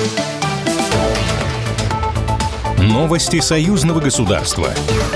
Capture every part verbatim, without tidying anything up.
Новости союзного государства.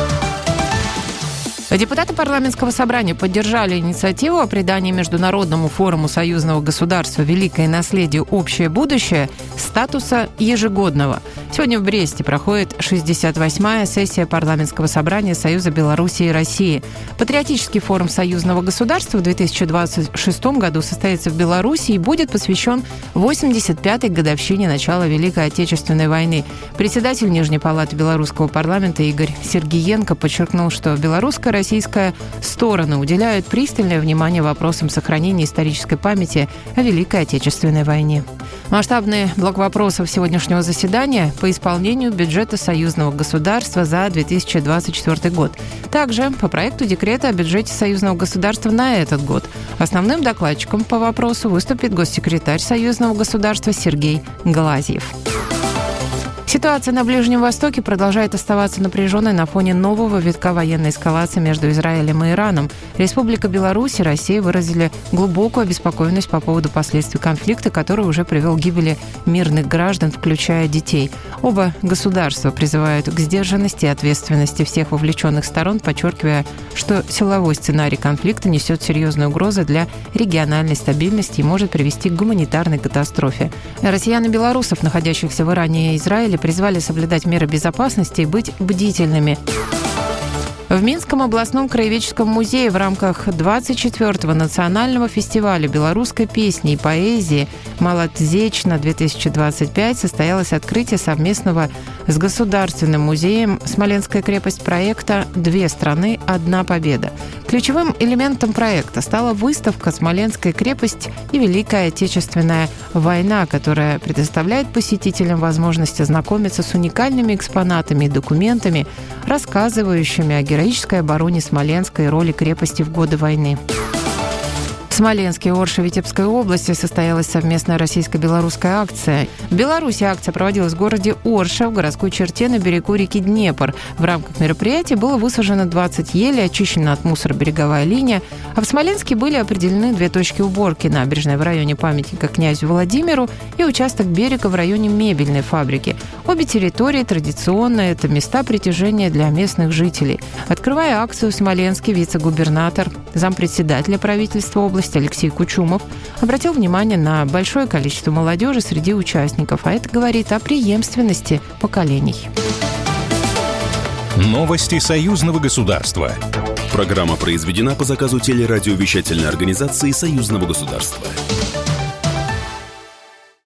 Депутаты парламентского собрания поддержали инициативу о придании Международному форуму союзного государства «Великое наследие. Общее будущее» статуса ежегодного. Сегодня в Бресте проходит шестьдесят восьмая сессия парламентского собрания Союза Беларуси и России. Патриотический форум союзного государства в две тысячи двадцать шестом году состоится в Беларуси и будет посвящен восемьдесят пятой годовщине начала Великой Отечественной войны. Председатель Нижней палаты белорусского парламента Игорь Сергиенко подчеркнул, что белорусская и российская стороны уделяют пристальное внимание вопросам сохранения исторической памяти о Великой Отечественной войне. Масштабный блок вопросов сегодняшнего заседания по исполнению бюджета союзного государства за две тысячи двадцать четвёртый год. Также по проекту декрета о бюджете союзного государства на этот год. Основным докладчиком по вопросу выступит госсекретарь союзного государства Сергей Глазьев. Ситуация на Ближнем Востоке продолжает оставаться напряженной на фоне нового витка военной эскалации между Израилем и Ираном. Республика Беларусь и Россия выразили глубокую обеспокоенность по поводу последствий конфликта, который уже привел к гибели мирных граждан, включая детей. Оба государства призывают к сдержанности и ответственности всех вовлеченных сторон, подчеркивая, что силовой сценарий конфликта несет серьезные угрозы для региональной стабильности и может привести к гуманитарной катастрофе. Россиян и белорусов, находящихся в Иране и Израиле, призвали соблюдать меры безопасности и быть бдительными. В Минском областном краеведческом музее в рамках двадцать четвёртого национального фестиваля белорусской песни и поэзии «Малатзечна-две тысячи двадцать пять» состоялось открытие совместного с Государственным музеем «Смоленская крепость» проекта «Две страны, одна победа». Ключевым элементом проекта стала выставка «Смоленская крепость и Великая Отечественная война», которая предоставляет посетителям возможность ознакомиться с уникальными экспонатами и документами, рассказывающими о героической обороне Смоленска и роли крепости в годы войны. В Смоленске и Орше Витебской области состоялась совместная российско-белорусская акция. В Беларуси акция проводилась в городе Орша, в городской черте на берегу реки Днепр. В рамках мероприятия было высажено двадцать елей, очищена от мусора береговая линия, а в Смоленске были определены две точки уборки: набережная в районе памятника князю Владимиру и участок берега в районе мебельной фабрики. Обе территории традиционно это места притяжения для местных жителей. Открывая акцию в Смоленске, вице-губернатор, зампредседателя правительства области Алексей Кучумов обратил внимание на большое количество молодежи среди участников, а это говорит о преемственности поколений. Новости союзного государства. Программа произведена по заказу телерадиовещательной организации союзного государства.